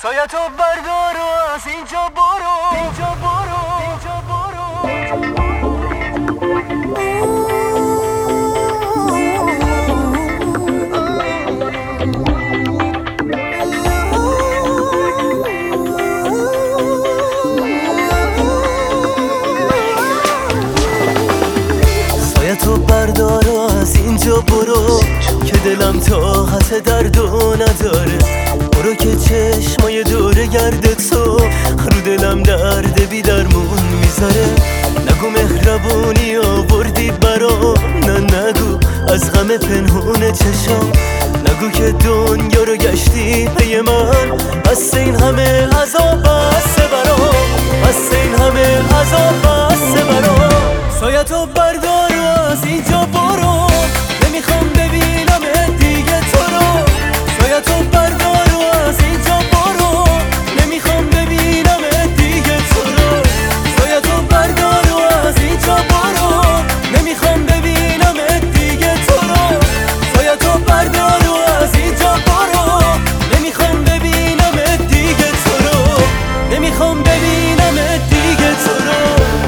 سایتو بردار و از اینجا برو، اینجا برو، اینجا برو. سایتو بردار و از اینجا برو که دلم طاقت دردو نداره. برو که چشمای دوره گرد تو رو دلم درد بی درمون میذاره. نگو مهربونی آوردی برام، نه نگو از غم پنهون چشام. نگو که دنیا رو گشتی پی من، بس این همه عذاب بسته برام، بس این همه عذاب بسته برام. سایتو بردار و از اینجا برو، نمیخوام ببینم دیگه تو رو. سایتو بردار و از اینجا برو، نمیخوام ببینم دیگه تو رو. سایتو بردار و از اینجا برو، نمیخوام ببینم دیگه تو رو. سایتو بردار و از اینجا برو، نمیخوام ببینم دیگه تو رو. نمیخوام ببینم دیگه تو رو.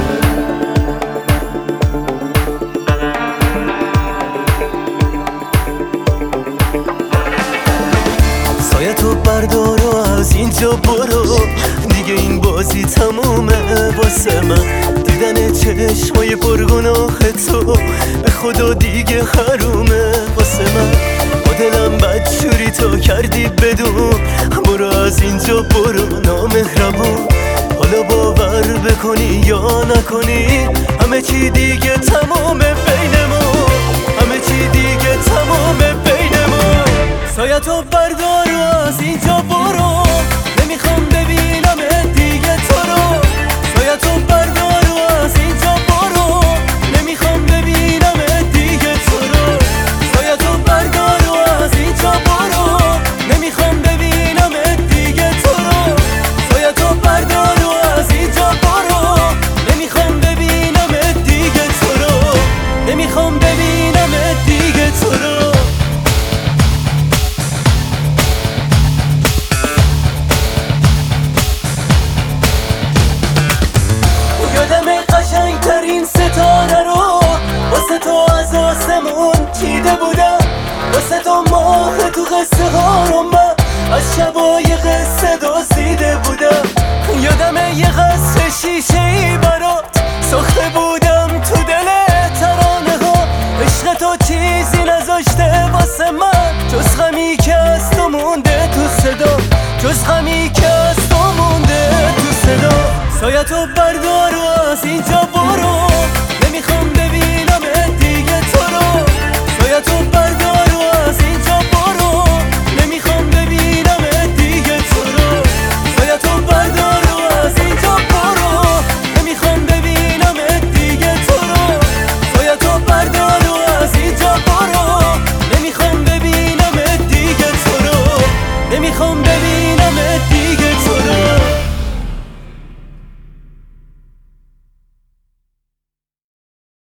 سایتو بردار و از اینجا برو، دیگه این بازی تمومه واسه من. دیدن چشمای پرگناه تو به خدا دیگه حرومه واسه من. با دلم بدجوری تو کردی بدون، برو از اینجا برو نامهربون. حالا باور بکنی یا نکنی، همه چی دیگه تمومه بینمون، همه چی دیگه تمومه بینمون. سایتو بردار و از اینجا برو، نمیخوام ببینم دیگه تو رو. سایتو بردار و از اینجا برو، نمیخوام ببینم دیگه تو رو. سایتو بردار و از اینجا برو، نمیخوام ببینم دیگه تو رو. سایتو بردار و از اینجا برو، نمیخوام ببینم دیگه تو رو. نمیخوام ببینم دیگه تو رو. قشنگترین ستاره رو واسه تو از آسمون چیده بودم. واسه تو ماه تو قصه ها رو من از شبای قصه دزدیده بودم. یادمه یه قصر شیشه ای برات ساخته بودم تو دل ترانه ها. عشق تو چیزی نذاشته واسه من جز غمی که از تو مونده تو صدا، جز غمی که از تو مونده تو صدا. سایتو بردار و از اینجا